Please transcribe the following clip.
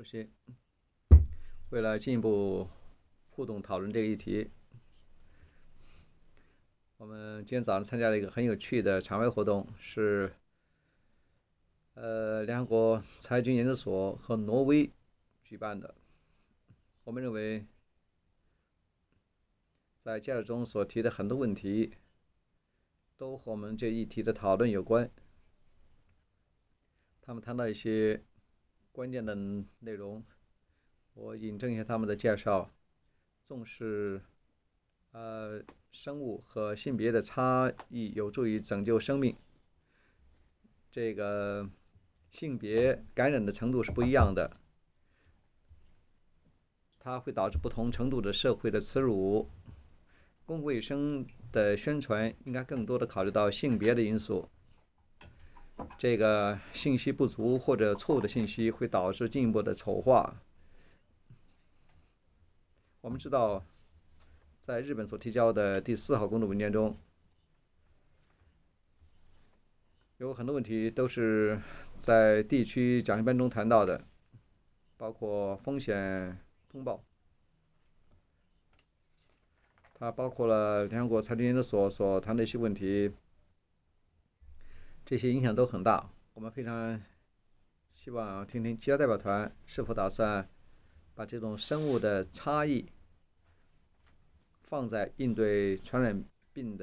席。为了进一步互动讨论这个议题，我们今天早上参加了一个很有趣的场外活动，是联合国裁军研究所和挪威举办的。我们认为，在介绍中所提的很多问题，都和我们这议题的讨论有关。他们谈到一些关键的内容，我引证一下他们的介绍。重视生物和性别的差异有助于拯救生命。这个性别感染的程度是不一样的，它会导致不同程度的社会的耻辱。公共卫生的宣传应该更多的考虑到性别的因素。这个信息不足或者错误的信息会导致进一步的丑化。我们知道，在日本所提交的第4号工作文件中，有很多问题都是在地区讲习班中谈到的，包括风险通报，它包括了联合国裁军研究所所谈的一些问题，这些影响都很大。我们非常希望听听其他代表团是否打算把这种生物的差异放在应对传染病的